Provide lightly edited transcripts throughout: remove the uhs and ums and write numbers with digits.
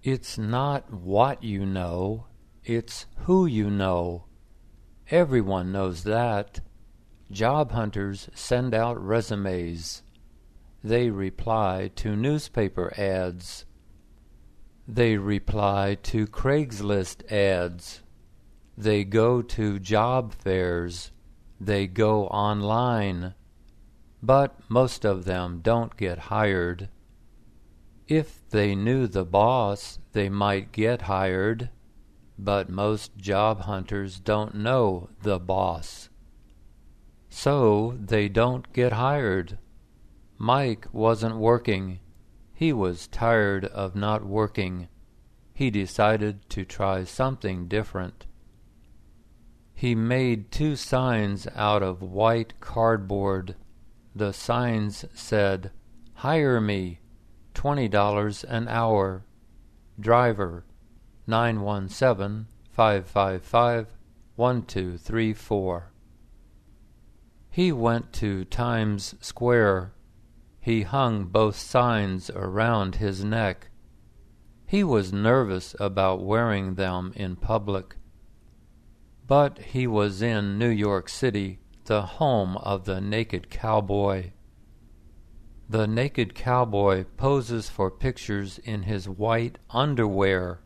It's not what you know, it's who you know. Everyone knows that. Job hunters send out resumes. They reply to newspaper ads. They reply to Craigslist ads. They go to job fairs. They go online. But most of them don't get hired. If they knew the boss, they might get hired. But most job hunters don't know the boss. So they don't get hired. Mike wasn't working. He was tired of not working. He decided to try something different. He made 2 signs out of white cardboard. The signs said, "Hire me, $20 an hour. Driver, 917-555-1234. He went to Times Square. He hung both signs around his neck. He was nervous about wearing them in public. But he was in New York City, the home of the naked cowboy. The naked cowboy poses for pictures in his white underwear.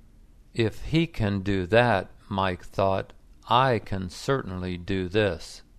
If he can do that, Mike thought, I can certainly do this.